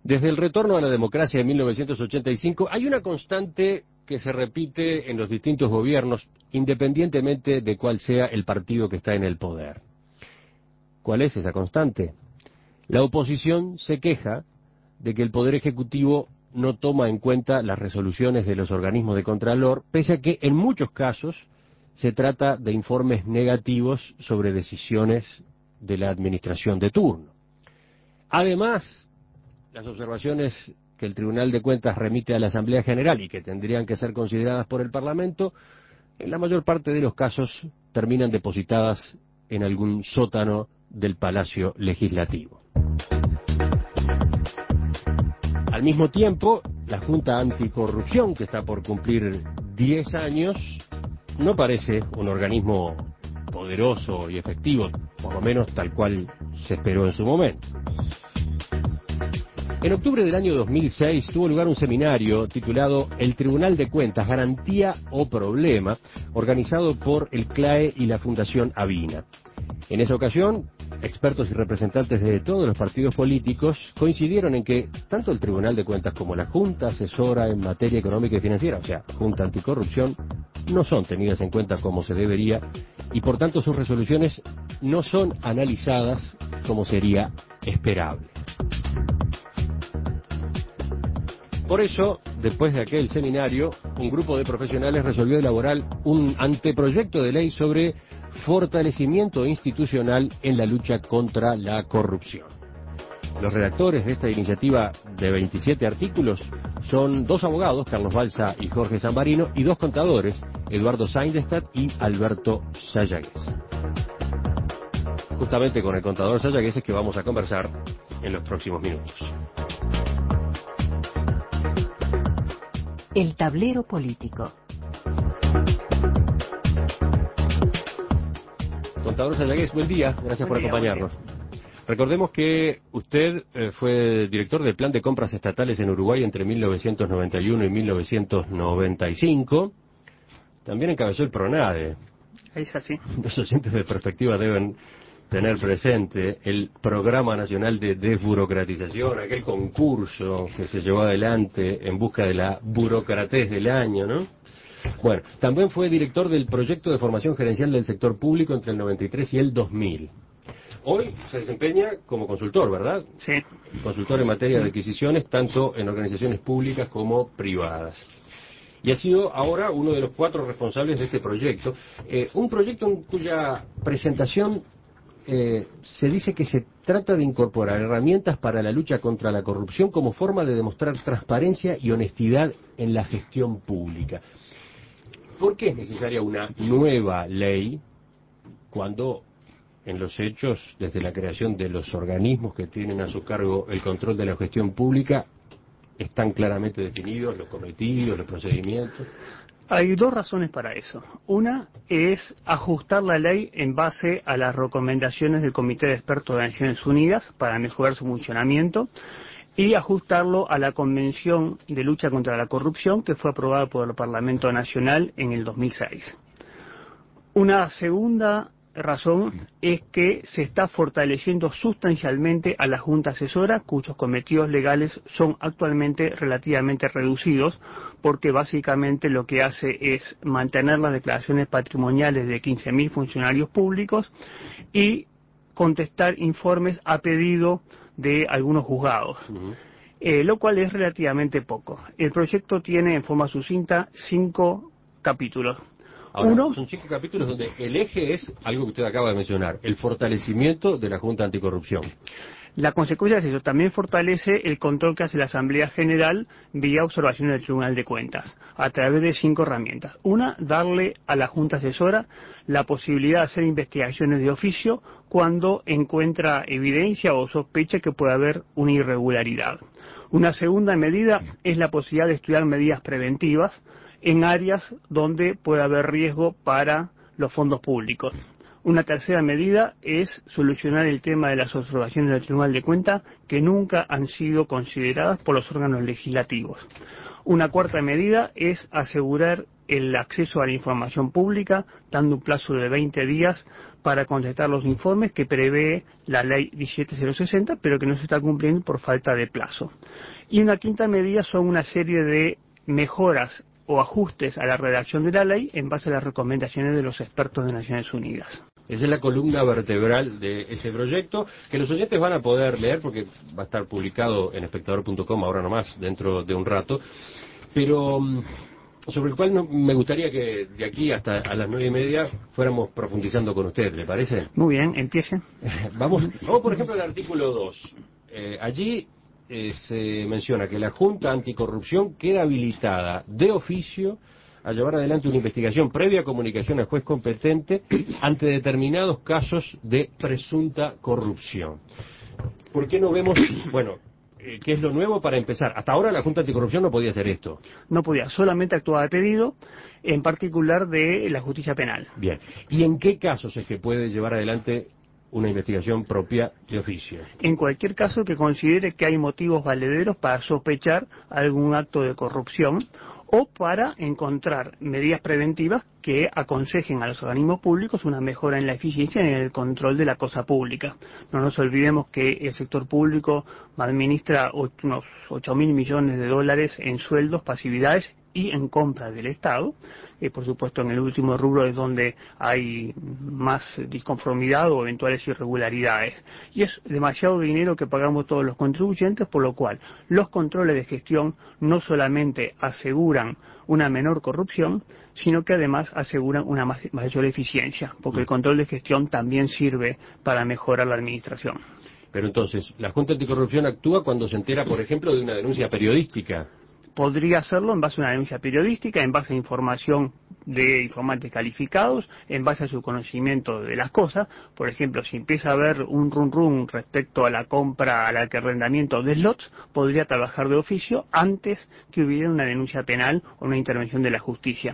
Desde el retorno a la democracia de 1985 hay una constante que se repite en los distintos gobiernos, independientemente de cuál sea el partido que está en el poder. ¿Cuál es esa constante? La oposición se queja de que el Poder Ejecutivo no toma en cuenta las resoluciones de los organismos de contralor, pese a que en muchos casos se trata de informes negativos sobre decisiones de la administración de turno. Además, las observaciones que el Tribunal de Cuentas remite a la Asamblea General y que tendrían que ser consideradas por el Parlamento, en la mayor parte de los casos terminan depositadas en algún sótano del Palacio Legislativo. Al mismo tiempo, la Junta Anticorrupción, que está por cumplir 10 años, no parece un organismo poderoso y efectivo, por lo menos tal cual se esperó en su momento. En octubre del año 2006 tuvo lugar un seminario titulado El Tribunal de Cuentas, Garantía o Problema, organizado por el CLAE y la Fundación Avina. En esa ocasión, expertos y representantes de todos los partidos políticos coincidieron en que tanto el Tribunal de Cuentas como la Junta Asesora en Materia Económica y Financiera, o sea, Junta Anticorrupción, no son tenidas en cuenta como se debería y por tanto sus resoluciones no son analizadas como sería esperable. Por eso, después de aquel seminario, un grupo de profesionales resolvió elaborar un anteproyecto de ley sobre fortalecimiento institucional en la lucha contra la corrupción. Los redactores de esta iniciativa de 27 artículos son dos abogados, Carlos Balsa y Jorge Zambarino, y dos contadores, Eduardo Saindestad y Alberto Sayagues. Justamente con el contador Sayagues es que vamos a conversar en los próximos minutos. El tablero político. Contador Sayagues, buen día, gracias por acompañarnos. Recordemos que usted fue director del Plan de Compras Estatales en Uruguay entre 1991 y 1995. También encabezó el PRONADE. Es así. Los oyentes de Perspectiva deben tener presente el Programa Nacional de Desburocratización, aquel concurso que se llevó adelante en busca de la burocratez del año, ¿no? Bueno, también fue director del Proyecto de Formación Gerencial del Sector Público entre el 93 y el 2000. Hoy se desempeña como consultor, ¿verdad? Sí. Consultor en materia de adquisiciones, tanto en organizaciones públicas como privadas. Y ha sido ahora uno de los 4 responsables de este proyecto. Un proyecto en cuya presentación se dice que se trata de incorporar herramientas para la lucha contra la corrupción como forma de demostrar transparencia y honestidad en la gestión pública. ¿Por qué es necesaria una nueva ley cuando en los hechos, desde la creación de los organismos que tienen a su cargo el control de la gestión pública, están claramente definidos los cometidos, los procedimientos? Hay 2 razones para eso. Una es ajustar la ley en base a las recomendaciones del Comité de Expertos de Naciones Unidas para mejorar su funcionamiento y ajustarlo a la Convención de Lucha contra la Corrupción que fue aprobada por el Parlamento Nacional en el 2006. Una segunda razón es que se está fortaleciendo sustancialmente a la Junta Asesora, cuyos cometidos legales son actualmente relativamente reducidos, porque básicamente lo que hace es mantener las declaraciones patrimoniales de 15.000 funcionarios públicos y contestar informes a pedido de algunos juzgados, lo cual es relativamente poco. El proyecto tiene en forma sucinta 5 capítulos. Ahora, son 5 capítulos donde el eje es algo que usted acaba de mencionar, el fortalecimiento de la Junta Anticorrupción. La consecuencia es eso, también fortalece el control que hace la Asamblea General vía observaciones del Tribunal de Cuentas, a través de 5 herramientas. Una, darle a la Junta Asesora la posibilidad de hacer investigaciones de oficio cuando encuentra evidencia o sospecha que puede haber una irregularidad. Una segunda medida es la posibilidad de estudiar medidas preventivas en áreas donde puede haber riesgo para los fondos públicos. Una tercera medida es solucionar el tema de las observaciones del Tribunal de Cuentas que nunca han sido consideradas por los órganos legislativos. Una cuarta medida es asegurar el acceso a la información pública, dando un plazo de 20 días para contestar los informes que prevé la ley 17060, pero que no se está cumpliendo por falta de plazo. Y una quinta medida son una serie de mejoras o ajustes a la redacción de la ley en base a las recomendaciones de los expertos de Naciones Unidas. Esa es la columna vertebral de ese proyecto, que los oyentes van a poder leer porque va a estar publicado en espectador.com ahora nomás, dentro de un rato, pero sobre el cual me gustaría que de aquí hasta a las 9:30 fuéramos profundizando con usted, ¿le parece? Muy bien, empiece. Vamos por ejemplo al artículo 2. Allí se menciona que la Junta Anticorrupción queda habilitada de oficio a llevar adelante una investigación previa comunicación al juez competente ante determinados casos de presunta corrupción. ¿Por qué no vemos, qué es lo nuevo para empezar? Hasta ahora la Junta Anticorrupción no podía hacer esto. No podía, solamente actuaba de pedido, en particular de la justicia penal. Bien. ¿Y en qué casos es que puede llevar adelante una investigación propia de oficio? En cualquier caso que considere que hay motivos valederos para sospechar algún acto de corrupción o para encontrar medidas preventivas que aconsejen a los organismos públicos una mejora en la eficiencia y en el control de la cosa pública. No nos olvidemos que el sector público administra unos 8.000 millones de dólares en sueldos, pasividades y en compras del Estado. Por supuesto, en el último rubro es donde hay más disconformidad o eventuales irregularidades. Y es demasiado dinero que pagamos todos los contribuyentes, por lo cual los controles de gestión no solamente aseguran una menor corrupción, sino que además aseguran una mayor eficiencia, porque el control de gestión también sirve para mejorar la administración. Pero entonces, ¿la Junta Anticorrupción actúa cuando se entera, por ejemplo, de una denuncia periodística? Podría hacerlo en base a una denuncia periodística, en base a información de informantes calificados, en base a su conocimiento de las cosas. Por ejemplo, si empieza a haber un run respecto a la compra, al arrendamiento de slots, podría trabajar de oficio antes que hubiera una denuncia penal o una intervención de la justicia.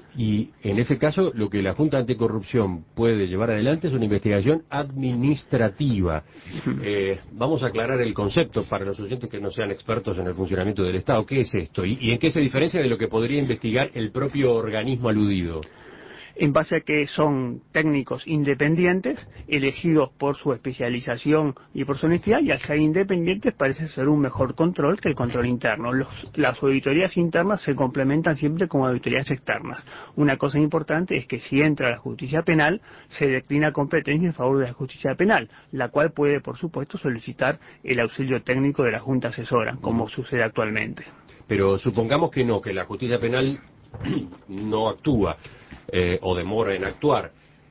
Y en ese caso, lo que la Junta Anticorrupción puede llevar adelante es una investigación administrativa. Vamos a aclarar el concepto para los oyentes que no sean expertos en el funcionamiento del Estado. ¿Qué es esto? ¿Y en qué se diferencia de lo que podría investigar el propio organismo aludido? En base a que son técnicos independientes, elegidos por su especialización y por su honestidad, y al ser independientes parece ser un mejor control que el control interno. Las auditorías internas se complementan siempre con auditorías externas. Una cosa importante es que si entra a la justicia penal, se declina competencia en favor de la justicia penal, la cual puede, por supuesto, solicitar el auxilio técnico de la Junta Asesora, como sucede actualmente. Pero supongamos que no, que la justicia penal no actúa o demora en actuar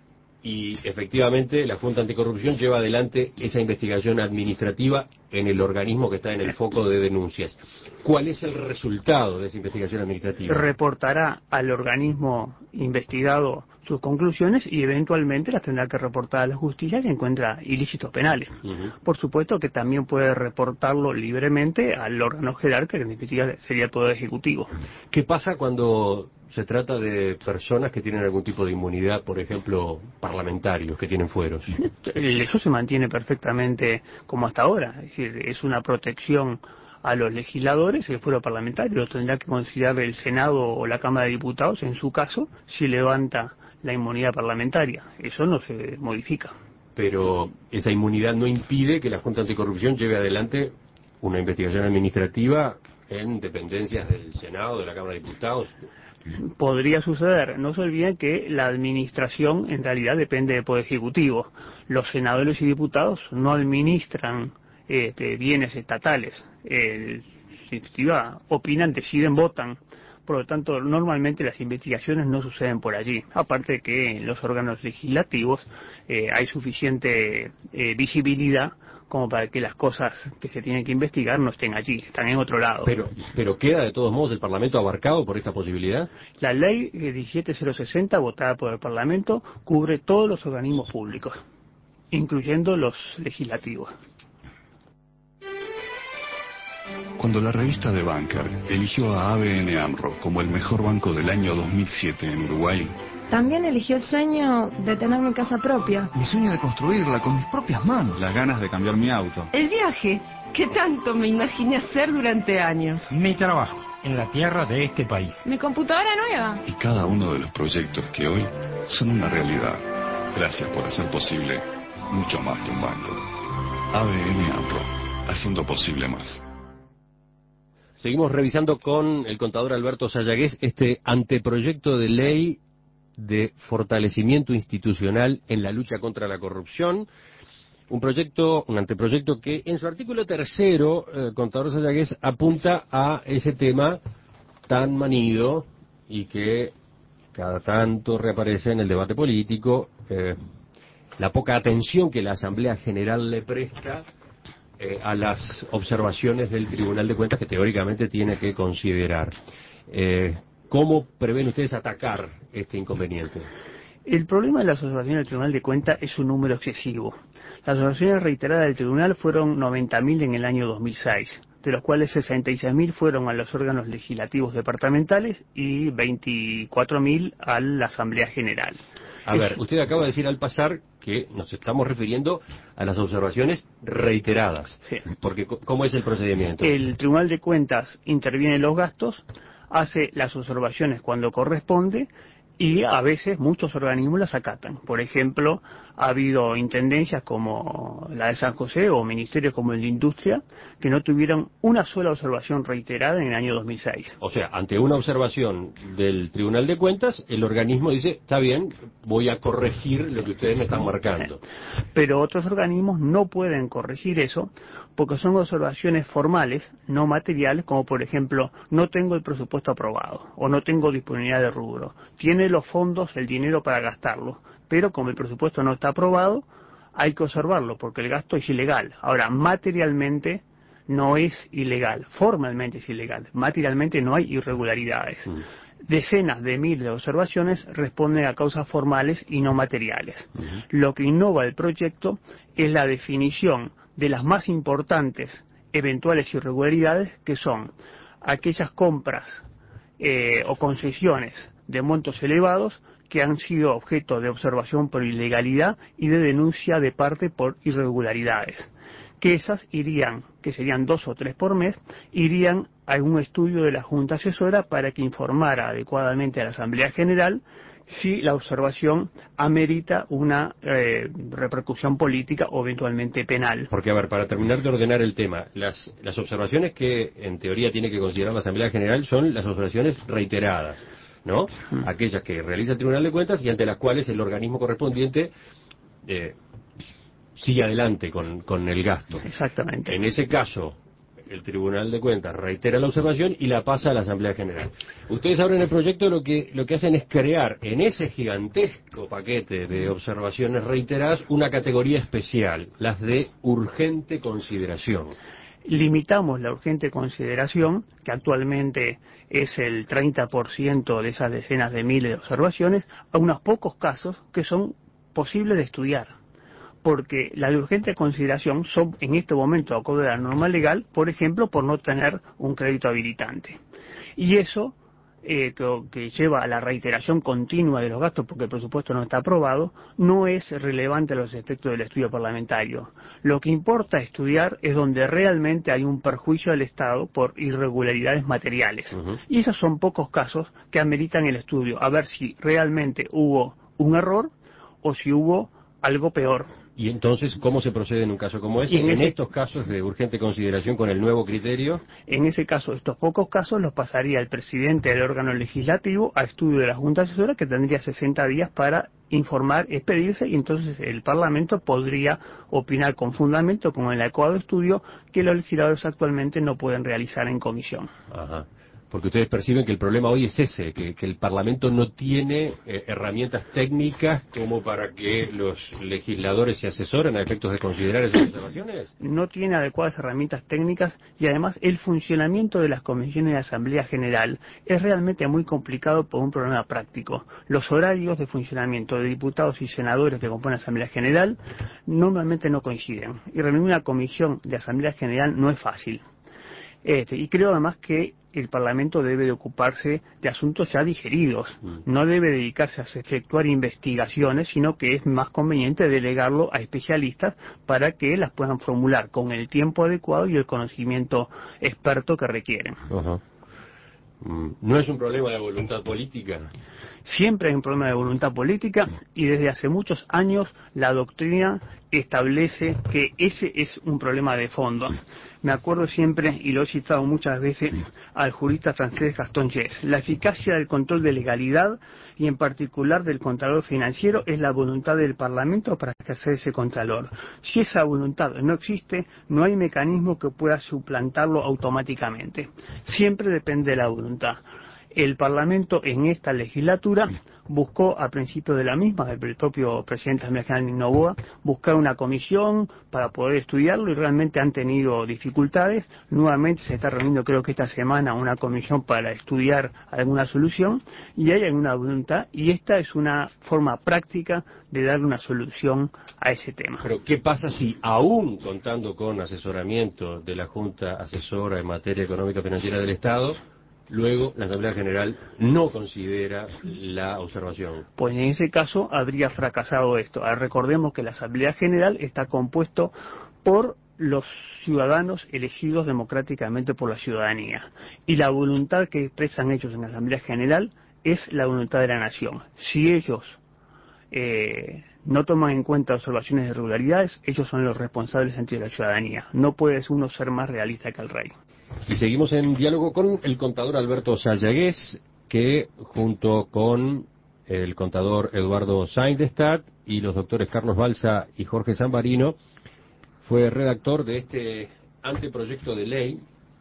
y efectivamente la Junta Anticorrupción lleva adelante esa investigación administrativa en el organismo que está en el foco de denuncias. ¿Cuál es el resultado de esa investigación administrativa? Reportará al organismo investigado sus conclusiones y eventualmente las tendrá que reportar a la justicia si encuentra ilícitos penales. Por supuesto que también puede reportarlo libremente al órgano jerárquico, que en definitiva sería el Poder Ejecutivo. ¿Qué pasa cuando se trata de personas que tienen algún tipo de inmunidad, por ejemplo, parlamentarios que tienen fueros? Eso se mantiene perfectamente como hasta ahora, es decir, es una protección a los legisladores. El fuero parlamentario lo tendrá que considerar el Senado o la Cámara de Diputados, en su caso, si levanta la inmunidad parlamentaria. Eso no se modifica. Pero esa inmunidad no impide que la Junta Anticorrupción lleve adelante una investigación administrativa en dependencias del Senado, de la Cámara de Diputados. Podría suceder. No se olviden que la administración en realidad depende del Poder Ejecutivo. Los senadores y diputados no administran bienes estatales. En definitiva, opinan, deciden, votan. Por lo tanto, normalmente las investigaciones no suceden por allí. Aparte de que en los órganos legislativos hay suficiente visibilidad como para que las cosas que se tienen que investigar no estén allí, están en otro lado. Pero ¿queda de todos modos el Parlamento abarcado por esta posibilidad? La ley 17060, votada por el Parlamento, cubre todos los organismos públicos, incluyendo los legislativos. Cuando la revista The Banker eligió a ABN AMRO como el mejor banco del año 2007 en Uruguay, También eligió el sueño de tener mi casa propia. Mi sueño de construirla con mis propias manos. Las ganas de cambiar mi auto. El viaje que tanto me imaginé hacer durante años. Mi trabajo en la tierra de este país. Mi computadora nueva. Y cada uno de los proyectos que hoy son una realidad. Gracias por hacer posible mucho más que un banco. ABN AMRO, haciendo posible más. Seguimos revisando con el contador Alberto Sayagués este anteproyecto de ley de fortalecimiento institucional en la lucha contra la corrupción. Un anteproyecto que en su artículo tercero, contador Sayagués, apunta a ese tema tan manido y que cada tanto reaparece en el debate político, la poca atención que la Asamblea General le presta a las observaciones del Tribunal de Cuentas que teóricamente tiene que considerar. ¿Cómo prevén ustedes atacar este inconveniente? El problema de las observaciones del Tribunal de Cuentas es un número excesivo. Las observaciones reiteradas del Tribunal fueron 90.000 en el año 2006, de los cuales 66.000 fueron a los órganos legislativos departamentales y 24.000 a la Asamblea General. A ver, usted acaba de decir al pasar que nos estamos refiriendo a las observaciones reiteradas. Sí. Porque, ¿cómo es el procedimiento? El Tribunal de Cuentas interviene en los gastos, hace las observaciones cuando corresponde y a veces muchos organismos las acatan. Por ejemplo, ha habido intendencias como la de San José o ministerios como el de Industria que no tuvieron una sola observación reiterada en el año 2006. O sea, ante una observación del Tribunal de Cuentas, el organismo dice, está bien, voy a corregir lo que ustedes me están marcando. Pero otros organismos no pueden corregir eso porque son observaciones formales, no materiales, como por ejemplo, no tengo el presupuesto aprobado o no tengo disponibilidad de rubro. Tiene los fondos, el dinero para gastarlo, pero como el presupuesto no está aprobado, hay que observarlo porque el gasto es ilegal. Ahora, materialmente no es ilegal, formalmente es ilegal, materialmente no hay irregularidades. Decenas de miles de observaciones responden a causas formales y no materiales. Lo que innova el proyecto es la definición de las más importantes eventuales irregularidades, que son aquellas compras o concesiones de montos elevados que han sido objeto de observación por ilegalidad y de denuncia de parte por irregularidades. Que esas irían, que serían 2 o 3 por mes, irían a un estudio de la Junta Asesora para que informara adecuadamente a la Asamblea General si la observación amerita una repercusión política o eventualmente penal. Porque, a ver, para terminar de ordenar el tema, las observaciones que en teoría tiene que considerar la Asamblea General son las observaciones reiteradas, ¿no? Aquellas que realiza el Tribunal de Cuentas y ante las cuales el organismo correspondiente sigue adelante con el gasto. Exactamente. En ese caso, el Tribunal de Cuentas reitera la observación y la pasa a la Asamblea General. Ustedes ahora en el proyecto lo que hacen es crear en ese gigantesco paquete de observaciones reiteradas una categoría especial, las de urgente consideración. Limitamos la urgente consideración, que actualmente es el 30% de esas decenas de miles de observaciones, a unos pocos casos que son posibles de estudiar. Porque la de urgente consideración son en este momento, acorde a la norma legal, por ejemplo, por no tener un crédito habilitante. Y eso, que lleva a la reiteración continua de los gastos porque el presupuesto no está aprobado, no es relevante a los efectos del estudio parlamentario. Lo que importa estudiar es donde realmente hay un perjuicio al Estado por irregularidades materiales. Y esos son pocos casos que ameritan el estudio, a ver si realmente hubo un error o si hubo algo peor. Y entonces, ¿cómo se procede en un caso como ese? En estos casos de urgente consideración con el nuevo criterio. En ese caso, estos pocos casos los pasaría el presidente del órgano legislativo a estudio de la Junta Asesora, que tendría 60 días para informar, expedirse, y entonces el Parlamento podría opinar con fundamento, con el adecuado estudio, que los legisladores actualmente no pueden realizar en comisión. Ajá. Porque ustedes perciben que el problema hoy es ese, que el Parlamento no tiene herramientas técnicas como para que los legisladores se asesoren a efectos de considerar esas observaciones. No tiene adecuadas herramientas técnicas y además el funcionamiento de las comisiones de Asamblea General es realmente muy complicado por un problema práctico. Los horarios de funcionamiento de diputados y senadores que componen la Asamblea General normalmente no coinciden. Y reunir una comisión de Asamblea General no es fácil. Y creo además que el Parlamento debe de ocuparse de asuntos ya digeridos. No debe dedicarse a efectuar investigaciones, sino que es más conveniente delegarlo a especialistas para que las puedan formular con el tiempo adecuado y el conocimiento experto que requieren. Ajá. ¿No es un problema de voluntad política? Siempre hay un problema de voluntad política y desde hace muchos años la doctrina establece que ese es un problema de fondo. Me acuerdo siempre, y lo he citado muchas veces, al jurista francés Gaston Gess. La eficacia del control de legalidad y en particular del contralor financiero es la voluntad del Parlamento para ejercer ese contralor. Si esa voluntad no existe, no hay mecanismo que pueda suplantarlo automáticamente. Siempre depende de la voluntad. El Parlamento en esta legislatura buscó a principio de la misma, el propio presidente de la Asamblea General Noboa, buscar una comisión para poder estudiarlo y realmente han tenido dificultades. Nuevamente se está reuniendo, creo que esta semana, una comisión para estudiar alguna solución y hay alguna voluntad y esta es una forma práctica de darle una solución a ese tema. Pero ¿qué pasa si aún contando con asesoramiento de la Junta Asesora en materia económica y financiera del Estado, luego la Asamblea General no considera la observación? Pues en ese caso habría fracasado esto. Recordemos que la Asamblea General está compuesto por los ciudadanos elegidos democráticamente por la ciudadanía. Y la voluntad que expresan ellos en la Asamblea General es la voluntad de la nación. Si ellos no toman en cuenta observaciones de irregularidades, ellos son los responsables ante la ciudadanía. No puede uno ser más realista que el rey. Y seguimos en diálogo con el contador Alberto Sayagués, que junto con el contador Eduardo Saindestad y los doctores Carlos Balsa y Jorge Zambarino, fue redactor de este anteproyecto de ley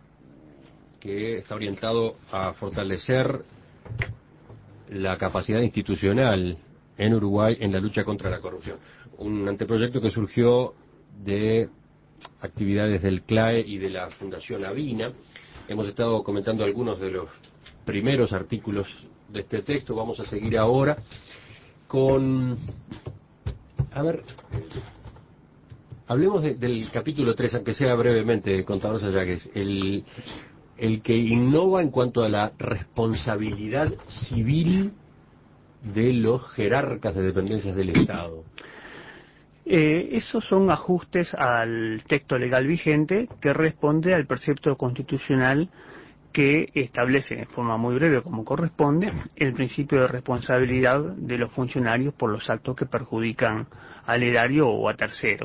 que está orientado a fortalecer la capacidad institucional en Uruguay en la lucha contra la corrupción. Un anteproyecto que surgió de actividades del CLAE y de la Fundación Avina. Hemos estado comentando algunos de los primeros artículos de este texto. Vamos a seguir ahora con... A ver, hablemos del capítulo 3, aunque sea brevemente, contador Sayagués, el que innova en cuanto a la responsabilidad civil de los jerarcas de dependencias del Estado. Esos son ajustes al texto legal vigente que responde al precepto constitucional que establece en forma muy breve, como corresponde, el principio de responsabilidad de los funcionarios por los actos que perjudican al erario o a terceros.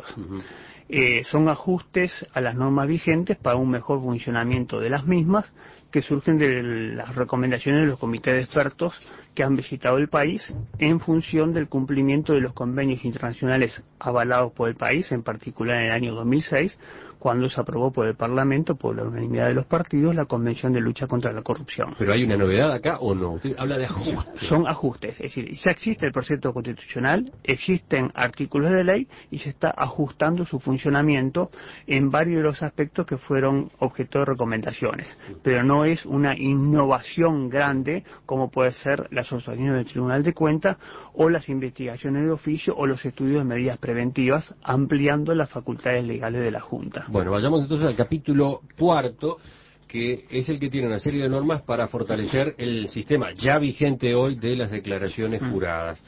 Son ajustes a las normas vigentes para un mejor funcionamiento de las mismas que surgen de las recomendaciones de los comités de expertos que han visitado el país en función del cumplimiento de los convenios internacionales avalados por el país, en particular en el año 2006, cuando se aprobó por el Parlamento, por la unanimidad de los partidos, la Convención de Lucha contra la Corrupción. ¿Pero hay una novedad acá o no? Usted habla de ajustes. Son ajustes, es decir, ya existe el precepto constitucional, existen artículos de ley y se está ajustando su funcionamiento en varios de los aspectos que fueron objeto de recomendaciones. Pero no es una innovación grande como puede ser las observaciones del Tribunal de Cuentas o las investigaciones de oficio o los estudios de medidas preventivas, ampliando las facultades legales de la Junta. Bueno, vayamos entonces al capítulo 4, que es el que tiene una serie de normas para fortalecer el sistema ya vigente hoy de las declaraciones juradas.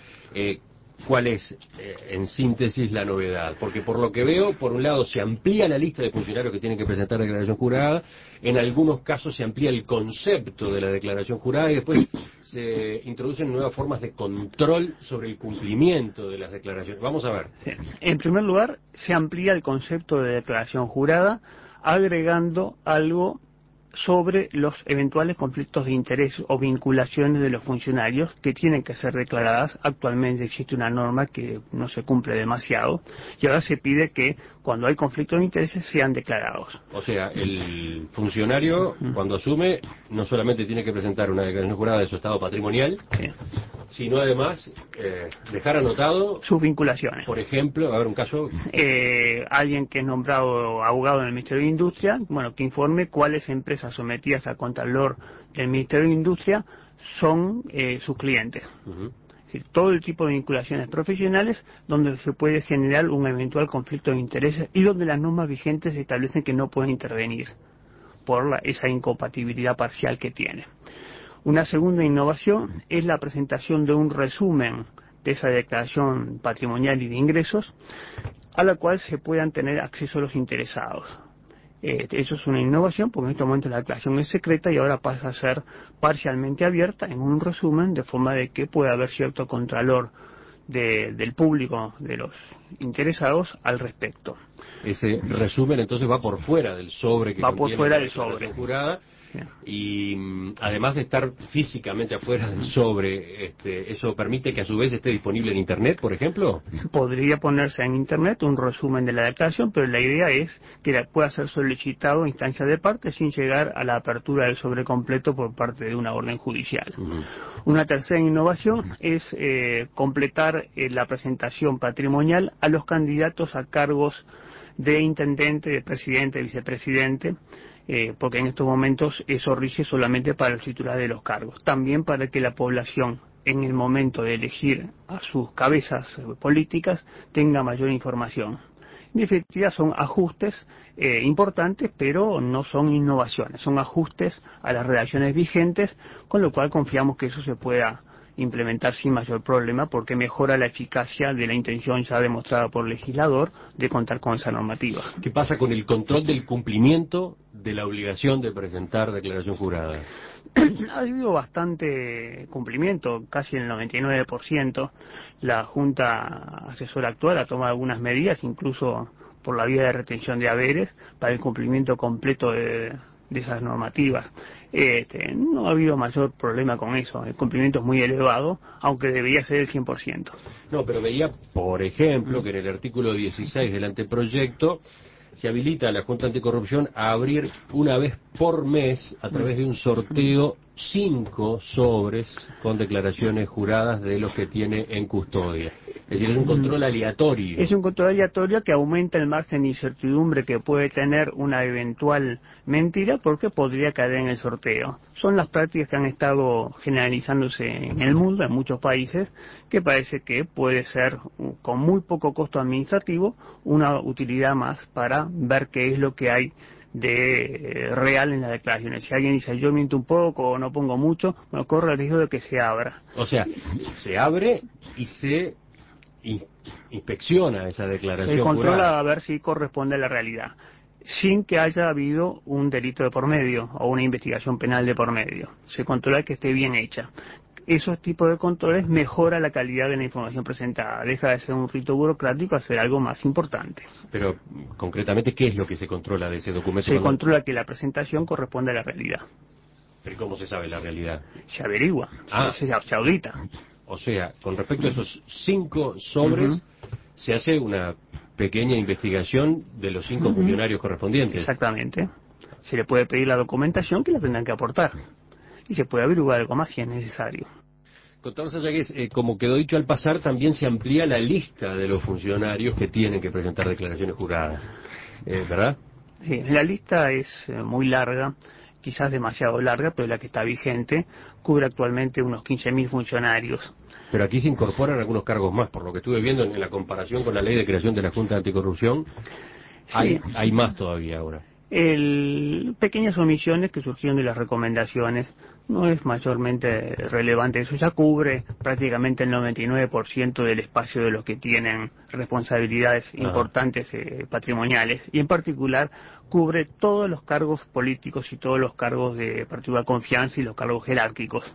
¿Cuál es, en síntesis, la novedad? Porque por lo que veo, por un lado se amplía la lista de funcionarios que tienen que presentar declaración jurada, en algunos casos se amplía el concepto de la declaración jurada y después se introducen nuevas formas de control sobre el cumplimiento de las declaraciones. Vamos a ver. Sí. En primer lugar, se amplía el concepto de declaración jurada, agregando algo sobre los eventuales conflictos de interés o vinculaciones de los funcionarios que tienen que ser declaradas. Actualmente existe una norma que no se cumple demasiado y ahora se pide que cuando hay conflictos de intereses sean declarados. O sea, el funcionario cuando asume no solamente tiene que presentar una declaración jurada de su estado patrimonial, sino además dejar anotado sus vinculaciones. Por ejemplo, a ver un caso. Alguien que es nombrado abogado en el Ministerio de Industria, bueno, que informe cuáles empresas sometidas al contralor del Ministerio de Industria son sus clientes. Es decir, todo el tipo de vinculaciones profesionales donde se puede generar un eventual conflicto de intereses y donde las normas vigentes establecen que no pueden intervenir. por esa incompatibilidad parcial que tiene. Una segunda innovación es la presentación de un resumen de esa declaración patrimonial y de ingresos, a la cual se puedan tener acceso los interesados. Eso es una innovación, porque en este momento la declaración es secreta y ahora pasa a ser parcialmente abierta en un resumen, de forma de que pueda haber cierto contralor del público, de los interesados, al respecto. Ese resumen entonces va por fuera del sobre que va por fuera la del declaración sobre jurada. Bien. Y además de estar físicamente afuera del sobre, ¿eso permite que a su vez esté disponible en Internet, por ejemplo? Podría ponerse en Internet un resumen de la declaración, pero la idea es que pueda ser solicitado a instancia de parte sin llegar a la apertura del sobre completo por parte de una orden judicial. Uh-huh. Una tercera innovación es completar la presentación patrimonial a los candidatos a cargos de intendente, de presidente, de vicepresidente, porque en estos momentos eso rige solamente para los titulares de los cargos. También para que la población, en el momento de elegir a sus cabezas políticas, tenga mayor información. En definitiva, son ajustes importantes, pero no son innovaciones, son ajustes a las redacciones vigentes, con lo cual confiamos que eso se pueda implementar sin mayor problema, porque mejora la eficacia de la intención ya demostrada por el legislador de contar con esa normativa. ¿Qué pasa con el control del cumplimiento de la obligación de presentar declaración jurada? Ha habido bastante cumplimiento, casi el 99%. La Junta Asesora actual ha tomado algunas medidas, incluso por la vía de retención de haberes, para el cumplimiento completo de esas normativas. No ha habido mayor problema con eso. El cumplimiento es muy elevado, aunque debería ser el 100%. No, pero veía, por ejemplo, que en el artículo 16 del anteproyecto se habilita a la Junta Anticorrupción a abrir una vez por mes, a través de un sorteo, 5 sobres con declaraciones juradas de los que tiene en custodia. Es decir, es un control aleatorio. Es un control aleatorio que aumenta el margen de incertidumbre que puede tener una eventual mentira, porque podría caer en el sorteo. Son las prácticas que han estado generalizándose en el mundo, en muchos países, que parece que puede ser, con muy poco costo administrativo, una utilidad más para ver qué es lo que hay de real en las declaraciones. Si alguien dice yo miento un poco o no pongo mucho, bueno, corre el riesgo de que se abra. O sea, se abre y se inspecciona esa declaración se controla jurada. A ver si corresponde a la realidad, sin que haya habido un delito de por medio o una investigación penal de por medio. Se controla que esté bien hecha. Esos tipos de controles mejora la calidad de la información presentada. Deja de ser un rito burocrático a ser algo más importante. Pero, concretamente, ¿qué es lo que se controla de ese documento? Se controla que la presentación corresponde a la realidad. ¿Pero cómo se sabe la realidad? Se averigua, Ah. se audita. O sea, con respecto a esos 5 sobres, se hace una pequeña investigación de los 5 funcionarios correspondientes. Exactamente. Se le puede pedir la documentación que la tendrán que aportar. Y se puede averiguar algo más si es necesario. Doctor Sayagues, como quedó dicho al pasar, también se amplía la lista de los funcionarios que tienen que presentar declaraciones juradas, ¿verdad? Sí, la lista es muy larga, quizás demasiado larga, pero la que está vigente cubre actualmente unos 15.000 funcionarios. Pero aquí se incorporan algunos cargos más, por lo que estuve viendo en la comparación con la ley de creación de la Junta Anticorrupción, Sí. hay más todavía ahora. Pequeñas omisiones que surgieron de las recomendaciones, no es mayormente relevante. Eso ya cubre prácticamente el 99% del espacio de los que tienen responsabilidades importantes patrimoniales, y en particular cubre todos los cargos políticos y todos los cargos de particular confianza y los cargos jerárquicos.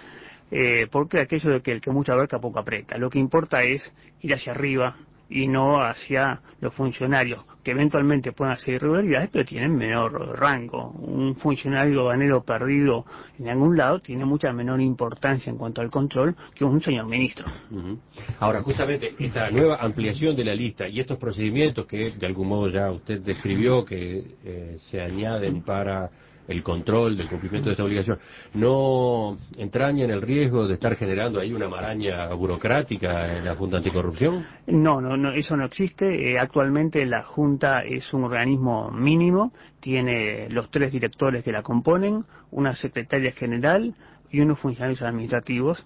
Porque aquello de que el que mucho abarca poco aprieta. Lo que importa es ir hacia arriba y no hacia los funcionarios, que eventualmente pueden hacer irregularidades, pero tienen menor rango. Un funcionario ganero perdido en algún lado tiene mucha menor importancia en cuanto al control que un señor ministro. Ahora, justamente, esta nueva ampliación de la lista y estos procedimientos que de algún modo ya usted describió, que se añaden para el control del cumplimiento de esta obligación, ¿no entrañan el riesgo de estar generando ahí una maraña burocrática en la Junta Anticorrupción? No, eso no existe. Actualmente la Junta es un organismo mínimo, tiene los 3 directores que la componen, una secretaria general y unos funcionarios administrativos.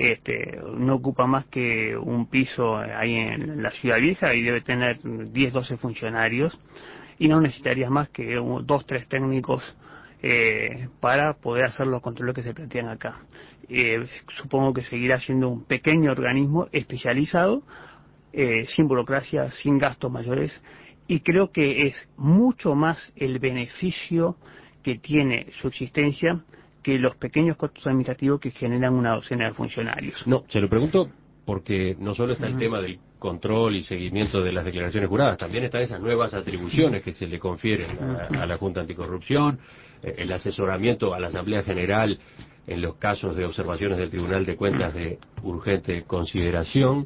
No ocupa más que un piso ahí en la Ciudad Vieja y debe tener 10-12 funcionarios. y no necesitarías más que 2, 3 técnicos para poder hacer los controles que se plantean acá. Supongo que seguirá siendo un pequeño organismo especializado, sin burocracia, sin gastos mayores, y creo que es mucho más el beneficio que tiene su existencia que los pequeños costos administrativos que generan una docena de funcionarios. No, se lo pregunto porque no solo está el tema del control y seguimiento de las declaraciones juradas, también están esas nuevas atribuciones que se le confieren a la Junta Anticorrupción, el asesoramiento a la Asamblea General en los casos de observaciones del Tribunal de Cuentas de urgente consideración.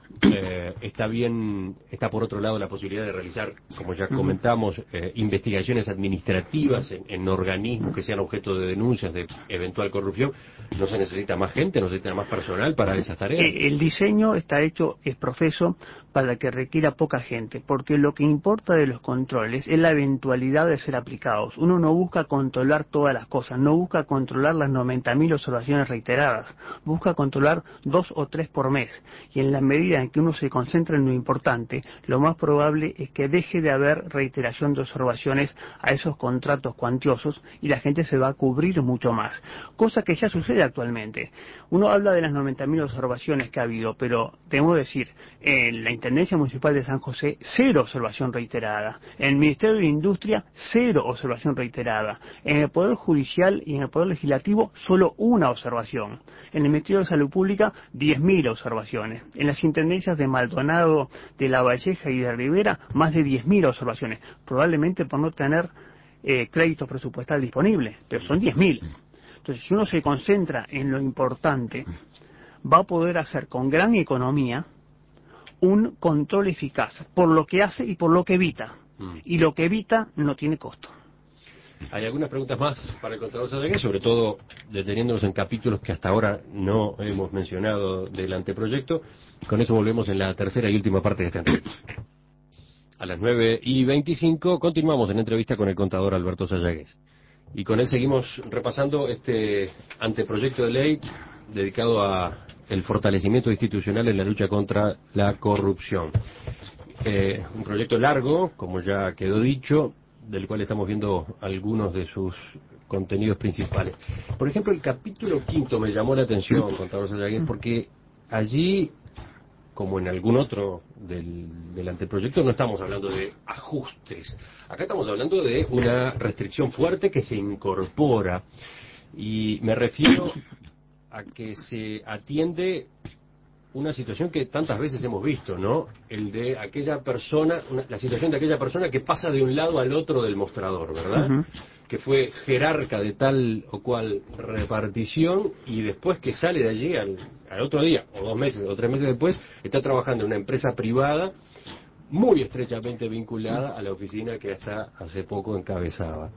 Está por otro lado la posibilidad de realizar, como ya comentamos, investigaciones administrativas en organismos que sean objeto de denuncias de eventual corrupción. ¿No se necesita más gente, no se necesita más personal para esas tareas? El diseño está hecho, es profeso, para que requiera poca gente, porque lo que importa de los controles es la eventualidad de ser aplicados. Uno no busca controlar todas las cosas, no busca controlar las 90.000 observaciones reiteradas, busca controlar 2 o 3 por mes, y en la medida en que uno se concentra en lo importante, lo más probable es que deje de haber reiteración de observaciones a esos contratos cuantiosos y la gente se va a cubrir mucho más, cosa que ya sucede actualmente. Uno habla de las 90.000 observaciones que ha habido, pero debo decir, en la Intendencia Municipal de San José, 0 observación reiterada, en el Ministerio de Industria, 0 observación reiterada, en el Poder Judicial y en el Poder Legislativo, solo 1 observación, en el Ministerio de Salud Pública, 10.000 observaciones, en las intendencias de Maldonado, de La Valleja y de Rivera, más de 10.000 observaciones, probablemente por no tener crédito presupuestal disponible, pero son 10.000. Entonces, si uno se concentra en lo importante, va a poder hacer con gran economía un control eficaz por lo que hace y por lo que evita. Y lo que evita no tiene costo. ¿Hay algunas preguntas más para el contador Sayagués? Sobre todo deteniéndonos en capítulos que hasta ahora no hemos mencionado del anteproyecto. Con eso volvemos en la tercera y última parte de esta entrevista. A las 9:25 continuamos en entrevista con el contador Alberto Sayagués. Y con él seguimos repasando este anteproyecto de ley dedicado a el fortalecimiento institucional en la lucha contra la corrupción. Un proyecto largo, como ya quedó dicho, del cual estamos viendo algunos de sus contenidos principales. Por ejemplo, el capítulo 5 me llamó la atención, contador Sayagués, porque allí, como en algún otro del anteproyecto, no estamos hablando de ajustes. Acá estamos hablando de una restricción fuerte que se incorpora. Y me refiero a que se atiende una situación que tantas veces hemos visto, ¿no? El de aquella persona, la situación de aquella persona que pasa de un lado al otro del mostrador, ¿verdad? Que fue jerarca de tal o cual repartición y después que sale de allí al otro día, o 2 meses o 3 meses después, está trabajando en una empresa privada muy estrechamente vinculada a la oficina que hasta hace poco encabezaba.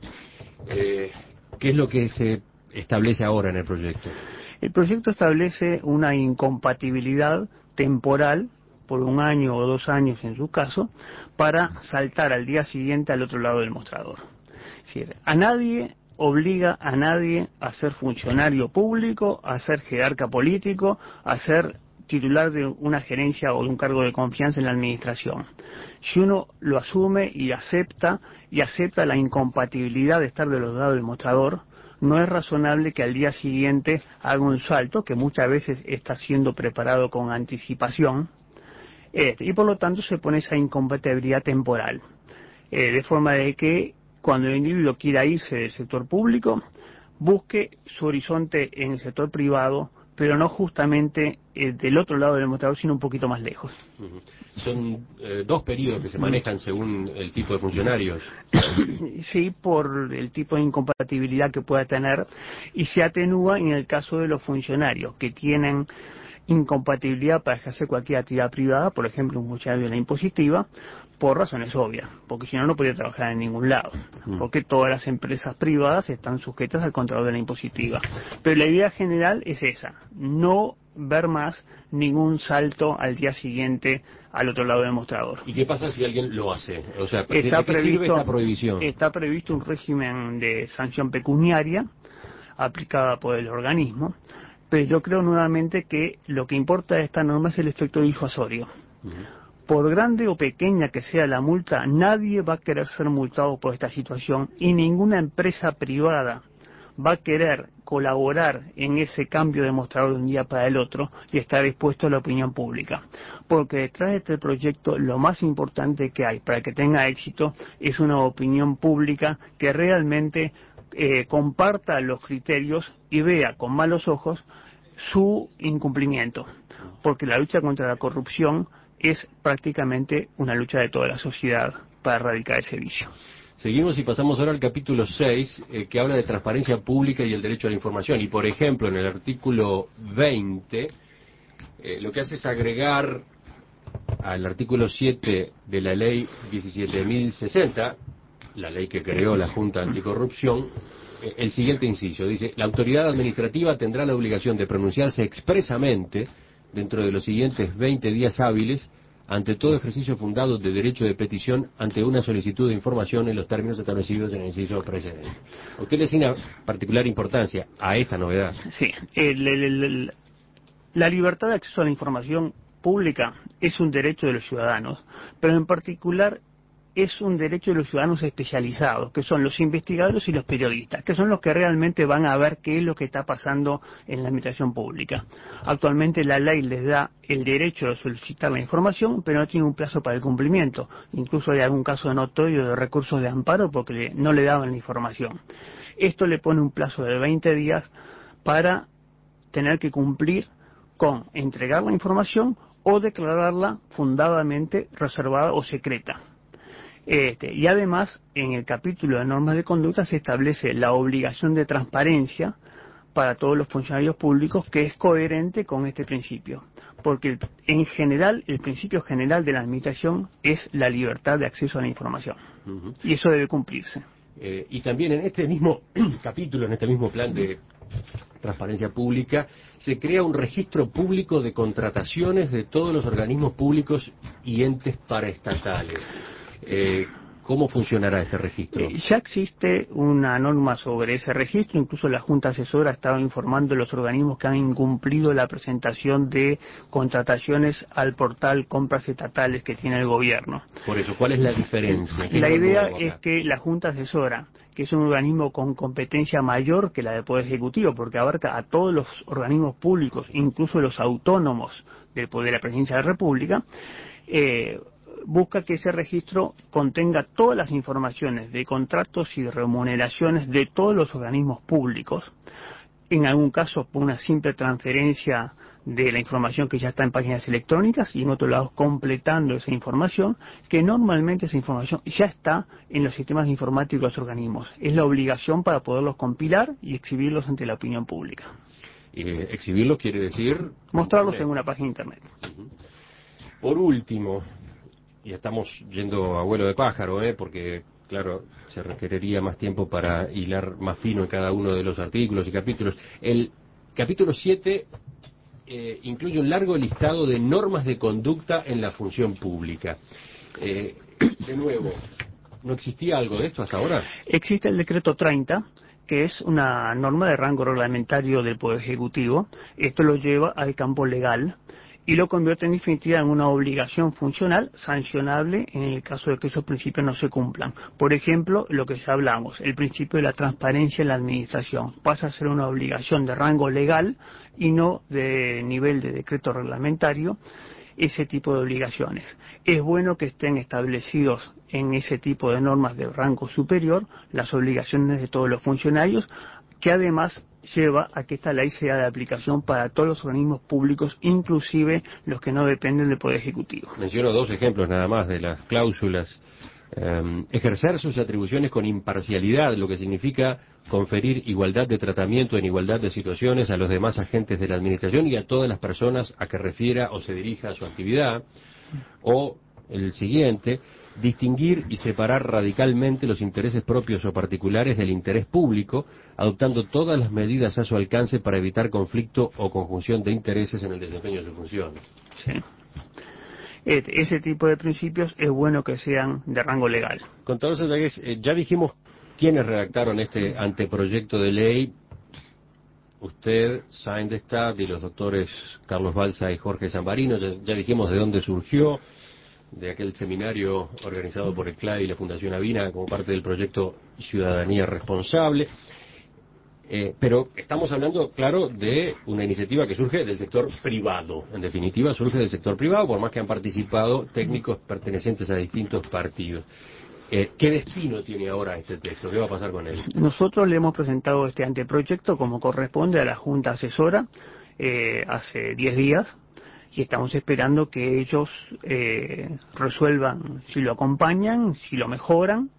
¿Qué es lo que se establece ahora en el proyecto? El proyecto establece una incompatibilidad temporal por 1 año o 2 años en su caso, para saltar al día siguiente al otro lado del mostrador. Es decir, a nadie obliga a nadie a ser funcionario público, a ser jerarca político, a ser titular de una gerencia o de un cargo de confianza en la administración. Si uno lo asume y acepta la incompatibilidad de estar de los lados del mostrador, no es razonable que al día siguiente haga un salto que muchas veces está siendo preparado con anticipación, y por lo tanto se pone esa incompatibilidad temporal, de forma de que cuando el individuo quiera irse del sector público, busque su horizonte en el sector privado, pero no justamente del otro lado del mostrador, sino un poquito más lejos. Son 2 periodos que se manejan según el tipo de funcionarios. Sí, por el tipo de incompatibilidad que pueda tener, y se atenúa en el caso de los funcionarios que tienen incompatibilidad para ejercer cualquier actividad privada, por ejemplo un funcionario de la impositiva, por razones obvias, porque si no, no podría trabajar en ningún lado, porque todas las empresas privadas están sujetas al control de la impositiva. Pero la idea general es esa, no ver más ningún salto al día siguiente al otro lado del mostrador. ¿Y qué pasa si alguien lo hace? O sea, ¿de qué sirve esta prohibición? Está previsto un régimen de sanción pecuniaria aplicada por el organismo, pero yo creo nuevamente que lo que importa de esta norma es el efecto disuasorio. por grande o pequeña que sea la multa, nadie va a querer ser multado por esta situación y ninguna empresa privada va a querer colaborar en ese cambio de mostrador de un día para el otro y estar expuesto a la opinión pública. Porque detrás de este proyecto lo más importante que hay para que tenga éxito es una opinión pública que realmente comparta los criterios y vea con malos ojos su incumplimiento. Porque la lucha contra la corrupción es prácticamente una lucha de toda la sociedad para erradicar ese vicio. Seguimos y pasamos ahora al capítulo 6, que habla de transparencia pública y el derecho a la información. Y, por ejemplo, en el artículo 20, lo que hace es agregar al artículo 7 de la ley 17.060, la ley que creó la Junta Anticorrupción, el siguiente inciso. Dice, la autoridad administrativa tendrá la obligación de pronunciarse expresamente dentro de los siguientes 20 días hábiles ante todo ejercicio fundado de derecho de petición ante una solicitud de información en los términos establecidos en el inciso precedente. ¿A usted le asigna particular importancia a esta novedad? Sí, la libertad de acceso a la información pública es un derecho de los ciudadanos, pero en particular es un derecho de los ciudadanos especializados, que son los investigadores y los periodistas, que son los que realmente van a ver qué es lo que está pasando en la administración pública. Actualmente la ley les da el derecho de solicitar la información, pero no tiene un plazo para el cumplimiento. Incluso hay algún caso notorio de recursos de amparo porque no le daban la información. Esto le pone un plazo de 20 días para tener que cumplir con entregar la información o declararla fundadamente reservada o secreta. Y además, en el capítulo de normas de conducta se establece la obligación de transparencia para todos los funcionarios públicos, que es coherente con este principio. Porque en general, el principio general de la administración es la libertad de acceso a la información. Y eso debe cumplirse. Y también en este mismo capítulo, en este mismo plan de transparencia pública, se crea un registro público de contrataciones de todos los organismos públicos y entes paraestatales. ¿Cómo funcionará este registro? Ya existe una norma sobre ese registro, incluso la Junta Asesora estaba informando de los organismos que han incumplido la presentación de contrataciones al portal Compras Estatales que tiene el gobierno. Por eso, ¿cuál es la diferencia? La idea es que la Junta Asesora, que es un organismo con competencia mayor que la del Poder Ejecutivo, porque abarca a todos los organismos públicos, incluso los autónomos del Poder de la Presidencia de la República, busca que ese registro contenga todas las informaciones de contratos y de remuneraciones de todos los organismos públicos, en algún caso por una simple transferencia de la información que ya está en páginas electrónicas y en otro lado completando esa información, que normalmente esa información ya está en los sistemas informáticos de los organismos. Es la obligación para poderlos compilar y exhibirlos ante la opinión pública. Exhibirlos quiere decir... mostrarlos en una página de internet. Por último, y estamos yendo a vuelo de pájaro, porque, claro, se requeriría más tiempo para hilar más fino en cada uno de los artículos y capítulos. El capítulo 7 incluye un largo listado de normas de conducta en la función pública. De nuevo, ¿no existía algo de esto hasta ahora? Existe el decreto 30, que es una norma de rango reglamentario del Poder Ejecutivo. Esto lo lleva al campo legal y lo convierte en definitiva en una obligación funcional sancionable en el caso de que esos principios no se cumplan. Por ejemplo, lo que ya hablamos, el principio de la transparencia en la administración pasa a ser una obligación de rango legal y no de nivel de decreto reglamentario, ese tipo de obligaciones. Es bueno que estén establecidos en ese tipo de normas de rango superior las obligaciones de todos los funcionarios, que además lleva a que esta ley sea de aplicación para todos los organismos públicos, inclusive los que no dependen del Poder Ejecutivo. Menciono dos ejemplos nada más de las cláusulas. Ejercer sus atribuciones con imparcialidad, lo que significa conferir igualdad de tratamiento en igualdad de situaciones a los demás agentes de la administración y a todas las personas a que refiera o se dirija a su actividad. O el siguiente, distinguir y separar radicalmente los intereses propios o particulares del interés público, adoptando todas las medidas a su alcance para evitar conflicto o conjunción de intereses en el desempeño de su función. Sí. Ese tipo de principios es bueno que sean de rango legal. Contador Sayagues, ya dijimos quiénes redactaron este anteproyecto de ley. Usted, Saindestad y los doctores Carlos Balsa y Jorge Zambarino, ya dijimos de dónde surgió. de aquel seminario organizado por el CLADE y la Fundación Avina como parte del proyecto Ciudadanía Responsable. Pero estamos hablando, claro, de una iniciativa que surge del sector privado. En definitiva, surge del sector privado, por más que han participado técnicos pertenecientes a distintos partidos. ¿Qué destino tiene ahora este texto? ¿Qué va a pasar con él? Nosotros le hemos presentado este anteproyecto como corresponde a la Junta Asesora hace 10 días y estamos esperando que ellos resuelvan si lo acompañan, si lo mejoran,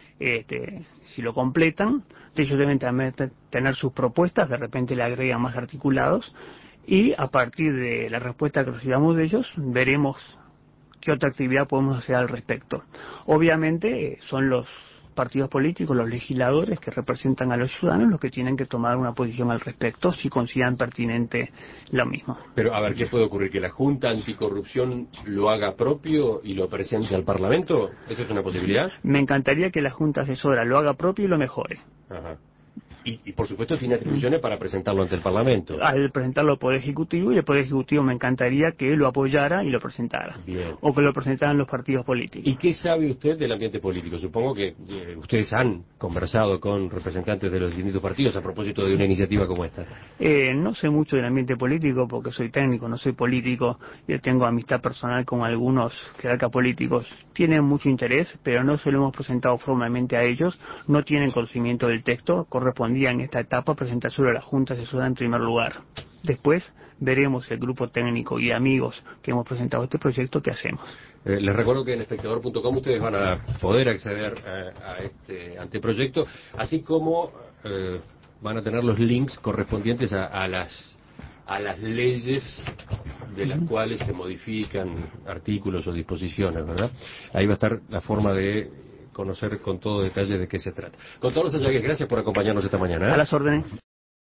si lo completan. Ellos deben también tener sus propuestas, de repente le agregan más articulados y a partir de la respuesta que recibamos de ellos veremos qué otra actividad podemos hacer al respecto. Obviamente son los partidos políticos, los legisladores que representan a los ciudadanos los que tienen que tomar una posición al respecto si consideran pertinente lo mismo. Pero a ver, ¿qué puede ocurrir? ¿Que la Junta Anticorrupción lo haga propio y lo presente al Parlamento? ¿Esa es una posibilidad? Me encantaría que la Junta Asesora lo haga propio y lo mejore. Ajá. Y por supuesto tiene atribuciones para presentarlo ante el Parlamento. Al presentarlo al Poder Ejecutivo, y el Poder Ejecutivo me encantaría que lo apoyara y lo presentara. Bien. O que lo presentaran los partidos políticos. ¿Y qué sabe usted del ambiente político? Supongo que ustedes han conversado con representantes de los distintos partidos a propósito de una iniciativa como esta. No sé mucho del ambiente político porque soy técnico, no soy político. Yo tengo amistad personal con algunos jerarcas políticos. Tienen mucho interés, pero no se lo hemos presentado formalmente a ellos. No tienen conocimiento del texto. Correspondía en esta etapa presentárselo a la Junta Asesora en primer lugar. Después veremos el grupo técnico y amigos que hemos presentado este proyecto, qué hacemos. Les recuerdo que en espectador.com ustedes van a poder acceder a este anteproyecto, así como van a tener los links correspondientes a las leyes de las cuales se modifican artículos o disposiciones, ¿verdad? Ahí va a estar la forma de conocer con todo detalle de qué se trata. Con todos los Ayagues, gracias por acompañarnos esta mañana. A las órdenes.